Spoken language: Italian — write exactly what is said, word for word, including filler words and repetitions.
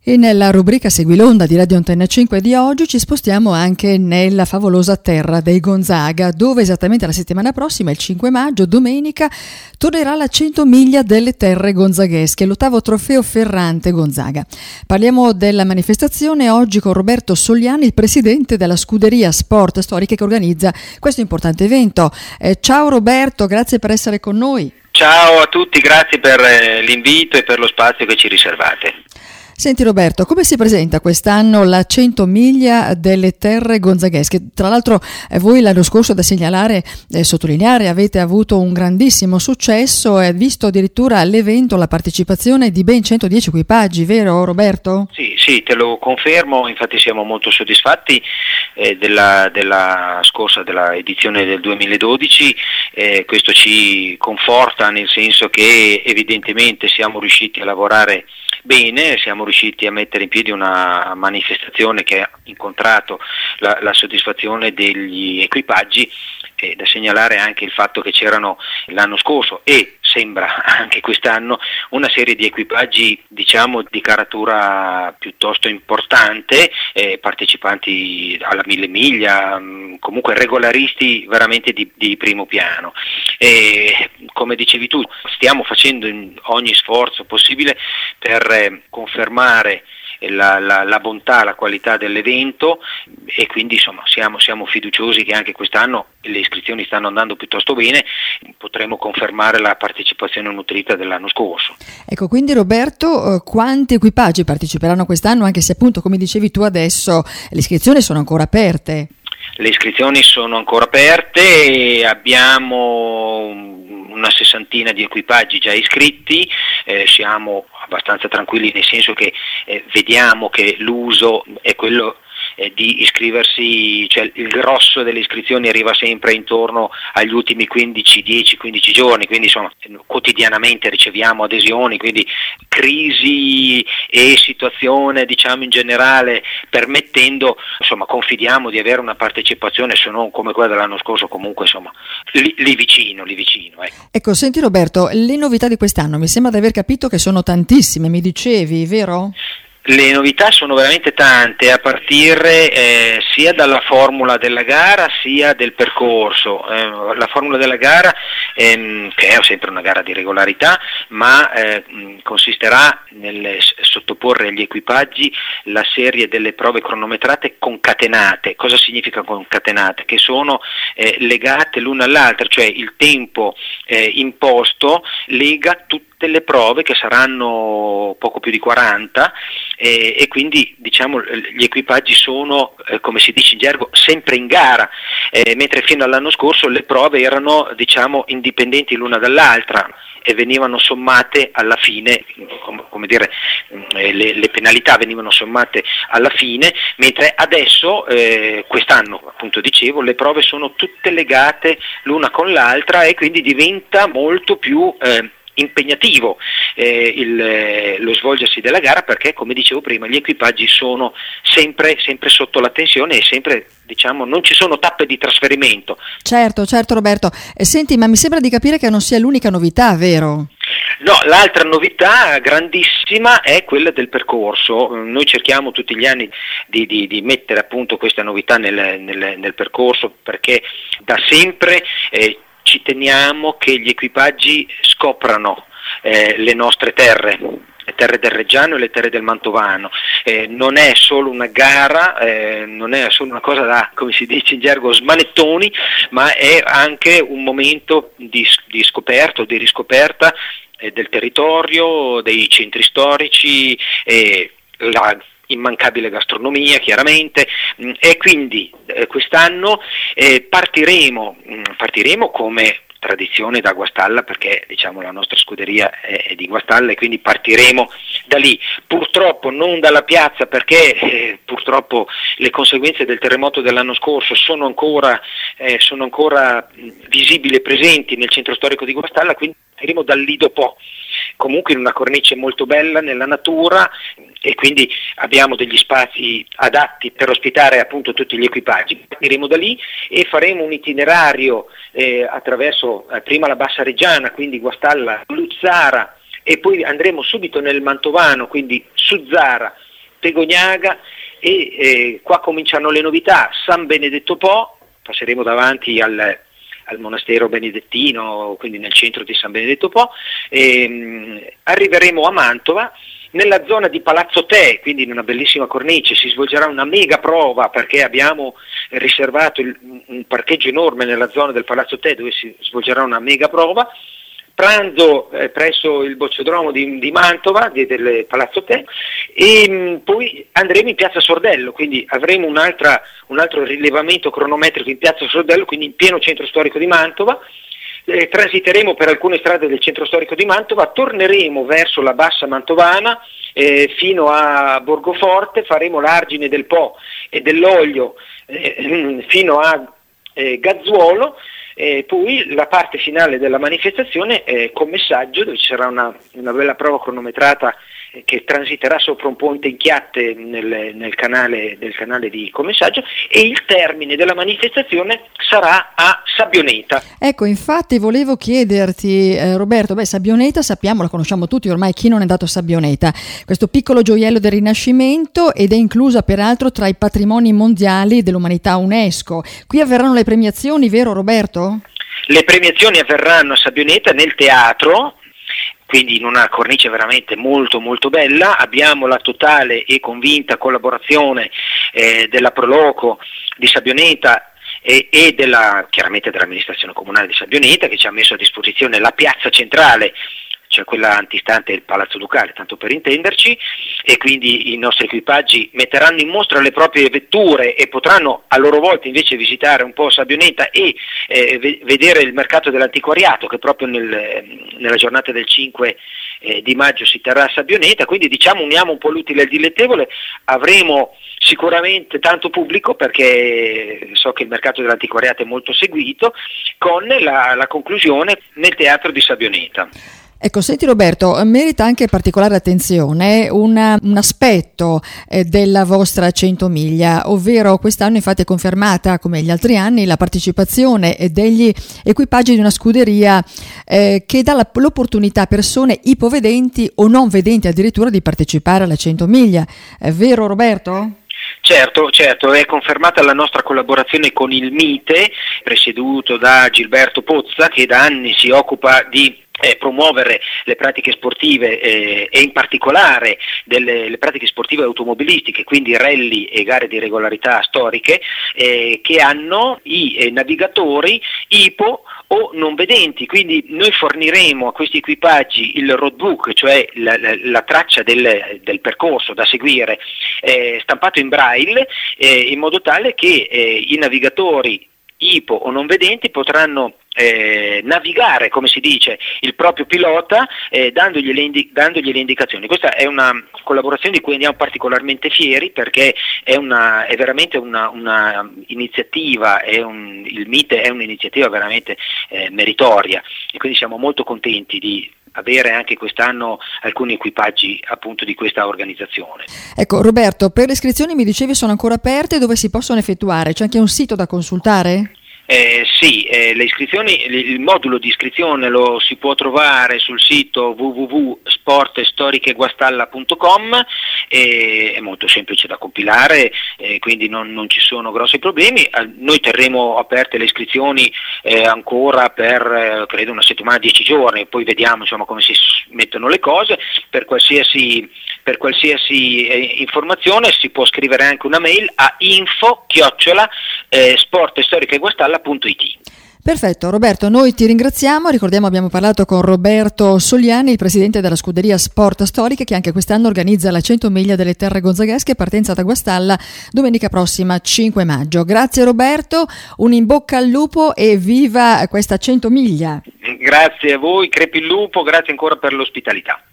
E nella rubrica Segui l'Onda di Radio Antenna cinque di oggi ci spostiamo anche nella favolosa terra dei Gonzaga, dove esattamente la settimana prossima, il cinque maggio, domenica, tornerà la cento miglia delle terre gonzaghesche, l'ottavo trofeo Ferrante Gonzaga. Parliamo della manifestazione oggi con Roberto Soliani, il presidente della Scuderia Sport Storiche che organizza questo importante evento. Eh, ciao Roberto, grazie per essere con noi. Ciao a tutti, grazie per eh, l'invito e per lo spazio che ci riservate. Senti Roberto, come si presenta quest'anno la cento miglia delle terre gonzaghesche? Tra l'altro eh, voi l'anno scorso, da segnalare e eh, sottolineare, avete avuto un grandissimo successo e visto addirittura all'evento la partecipazione di ben centodieci equipaggi, vero Roberto? Sì, sì, te lo confermo, infatti siamo molto soddisfatti eh, della, della scorsa, della edizione del duemiladodici, eh, questo ci conforta nel senso che evidentemente siamo riusciti a lavorare bene, siamo riusciti a mettere in piedi una manifestazione che ha incontrato la, la soddisfazione degli equipaggi, e da segnalare anche il fatto che c'erano l'anno scorso e sembra anche quest'anno una serie di equipaggi diciamo di caratura piuttosto importante, eh, partecipanti alla mille miglia, mh, comunque regolaristi veramente di, di primo piano. E, come dicevi tu, stiamo facendo ogni sforzo possibile per eh, confermare La, la, la bontà, la qualità dell'evento, e quindi insomma siamo, siamo fiduciosi che anche quest'anno le iscrizioni stanno andando piuttosto bene, potremo confermare la partecipazione nutrita dell'anno scorso. Ecco, quindi Roberto, quanti equipaggi parteciperanno quest'anno, anche se appunto come dicevi tu adesso le iscrizioni sono ancora aperte? Le iscrizioni sono ancora aperte e abbiamo una sessantina di equipaggi già iscritti, eh, siamo abbastanza tranquilli nel senso che eh, vediamo che l'uso è quello eh, di iscriversi, cioè il grosso delle iscrizioni arriva sempre intorno agli ultimi quindici, dieci quindici giorni, quindi insomma quotidianamente riceviamo adesioni, quindi crisi e situazione diciamo in generale permettendo, insomma confidiamo di avere una partecipazione se non come quella dell'anno scorso comunque insomma lì, lì vicino, lì vicino. Ecco. Ecco, senti Roberto, le novità di quest'anno mi sembra di aver capito che sono tantissime, mi dicevi, vero? Le novità sono veramente tante, a partire eh, sia dalla formula della gara sia del percorso. Eh, la formula della gara, ehm, che è sempre una gara di regolarità, ma eh, consisterà nel sottoporre agli equipaggi la serie delle prove cronometrate concatenate. Cosa significa concatenate? Che sono eh, legate l'una all'altra, cioè il tempo eh, imposto lega tutte le prove, che saranno poco più di quaranta, e, e quindi diciamo gli equipaggi sono eh, come si dice in gergo sempre in gara, eh, mentre fino all'anno scorso le prove erano diciamo indipendenti l'una dall'altra e venivano sommate alla fine, come, come dire, eh, le, le penalità venivano sommate alla fine, mentre adesso eh, quest'anno appunto dicevo le prove sono tutte legate l'una con l'altra e quindi diventa molto più eh, impegnativo eh, il, eh, lo svolgersi della gara, perché come dicevo prima gli equipaggi sono sempre, sempre sotto la tensione e sempre diciamo non ci sono tappe di trasferimento. Certo, certo Roberto. Eh, senti, ma mi sembra di capire che non sia l'unica novità, vero? No, l'altra novità grandissima è quella del percorso. Noi cerchiamo tutti gli anni di, di, di mettere appunto questa novità nel, nel, nel percorso, perché da sempre eh, ci teniamo che gli equipaggi scoprano eh, le nostre terre, le terre del Reggiano e le terre del Mantovano. Eh, non è solo una gara, eh, non è solo una cosa da, come si dice in gergo, smanettoni, ma è anche un momento di, di scoperta o di riscoperta eh, del territorio, dei centri storici, eh, la immancabile gastronomia chiaramente, e quindi eh, quest'anno eh, partiremo, mh, partiremo come tradizione da Guastalla, perché diciamo la nostra scuderia è, è di Guastalla e quindi partiremo da lì, purtroppo non dalla piazza perché eh, purtroppo le conseguenze del terremoto dell'anno scorso sono ancora, eh, sono ancora visibili e presenti nel centro storico di Guastalla, quindi partiremo dal Lido Po, comunque in una cornice molto bella nella natura, e quindi abbiamo degli spazi adatti per ospitare appunto tutti gli equipaggi. Partiremo da lì e faremo un itinerario eh, attraverso eh, prima la Bassa Reggiana, quindi Guastalla, Luzzara, e poi andremo subito nel Mantovano, quindi su Zara Stegognaga e eh, qua cominciano le novità. San Benedetto Po, passeremo davanti al, al monastero benedettino, quindi nel centro di San Benedetto Po, e, arriveremo a Mantova. Nella zona di Palazzo Te, quindi in una bellissima cornice, si svolgerà una mega prova perché abbiamo riservato il, un parcheggio enorme nella zona del Palazzo Te dove si svolgerà una mega prova. Pranzo eh, presso il Bocciodromo di, di Mantova, di, del Palazzo Te, e mh, poi andremo in Piazza Sordello, quindi avremo un'altra, un altro rilevamento cronometrico in Piazza Sordello, quindi in pieno centro storico di Mantova. Eh, transiteremo per alcune strade del centro storico di Mantova, torneremo verso la bassa mantovana eh, fino a Borgoforte, faremo l'Argine del Po e dell'Olio eh, fino a eh, Gazzuolo, e poi la parte finale della manifestazione eh, con messaggio, dove ci sarà una, una bella prova cronometrata eh, che transiterà sopra un ponte in chiatte nel, nel canale, del canale di Commessaggio, e il termine della manifestazione sarà a Sabbioneta. Ecco, infatti volevo chiederti eh, Roberto, beh, Sabbioneta sappiamo, la conosciamo tutti ormai, chi non è andato a Sabbioneta, questo piccolo gioiello del Rinascimento, ed è inclusa peraltro tra i patrimoni mondiali dell'umanità UNESCO. Qui avverranno le premiazioni, vero Roberto? Le premiazioni avverranno a Sabbioneta nel teatro, quindi in una cornice veramente molto molto bella. Abbiamo la totale e convinta collaborazione eh, della Proloco di Sabbioneta e, e della, chiaramente dell'amministrazione comunale di Sabbioneta, che ci ha messo a disposizione la piazza centrale, cioè quella antistante il Palazzo Ducale, tanto per intenderci, e quindi i nostri equipaggi metteranno in mostra le proprie vetture e potranno a loro volta invece visitare un po' Sabbioneta e eh, v- vedere il mercato dell'antiquariato, che proprio nel, nella giornata del cinque eh, di maggio si terrà a Sabbioneta. Quindi diciamo uniamo un po' l'utile al dilettevole. Avremo sicuramente tanto pubblico, perché so che il mercato dell'antiquariato è molto seguito, con la, la conclusione nel teatro di Sabbioneta. Ecco, senti Roberto, merita anche particolare attenzione una, un aspetto eh, della vostra centomiglia, ovvero quest'anno infatti è confermata, come gli altri anni, la partecipazione degli equipaggi di una scuderia eh, che dà la, l'opportunità a persone ipovedenti o non vedenti addirittura di partecipare alla centomiglia. È vero Roberto? Certo, certo, è confermata la nostra collaborazione con il Mite, presieduto da Gilberto Pozza, che da anni si occupa di Eh, promuovere le pratiche sportive eh, e in particolare delle le pratiche sportive automobilistiche, quindi rally e gare di regolarità storiche eh, che hanno i eh, navigatori ipo o non vedenti. Quindi noi forniremo a questi equipaggi il roadbook, cioè la, la, la traccia del, del percorso da seguire eh, stampato in braille eh, in modo tale che eh, i navigatori ipo o non vedenti potranno eh, navigare, come si dice, il proprio pilota eh, dandogli, le indi- dandogli le indicazioni. Questa è una collaborazione di cui andiamo particolarmente fieri, perché è, una, è veramente una, una iniziativa, è un, il Mite è un'iniziativa veramente eh, meritoria, e quindi siamo molto contenti di avere anche quest'anno alcuni equipaggi appunto di questa organizzazione. Ecco Roberto, per le iscrizioni mi dicevi sono ancora aperte, dove si possono effettuare? C'è anche un sito da consultare? Eh, sì, eh, le iscrizioni, il modulo di iscrizione lo si può trovare sul sito w w w punto sport storiche guastalla punto com, eh, è molto semplice da compilare, eh, quindi non, non ci sono grossi problemi. Eh, noi terremo aperte le iscrizioni eh, ancora per eh, credo una settimana, dieci giorni, poi vediamo insomma come si mettono le cose. Per qualsiasi, per qualsiasi eh, informazione si può scrivere anche una mail a info chiocciola eh, sport storiche guastalla punto it. Perfetto Roberto, noi ti ringraziamo, ricordiamo abbiamo parlato con Roberto Soliani, il presidente della scuderia Sport Storiche, che anche quest'anno organizza la cento miglia delle terre gonzaghesche, partenza da Guastalla domenica prossima cinque maggio. Grazie Roberto, un in bocca al lupo e viva questa cento miglia. Grazie a voi, crepi il lupo, grazie ancora per l'ospitalità.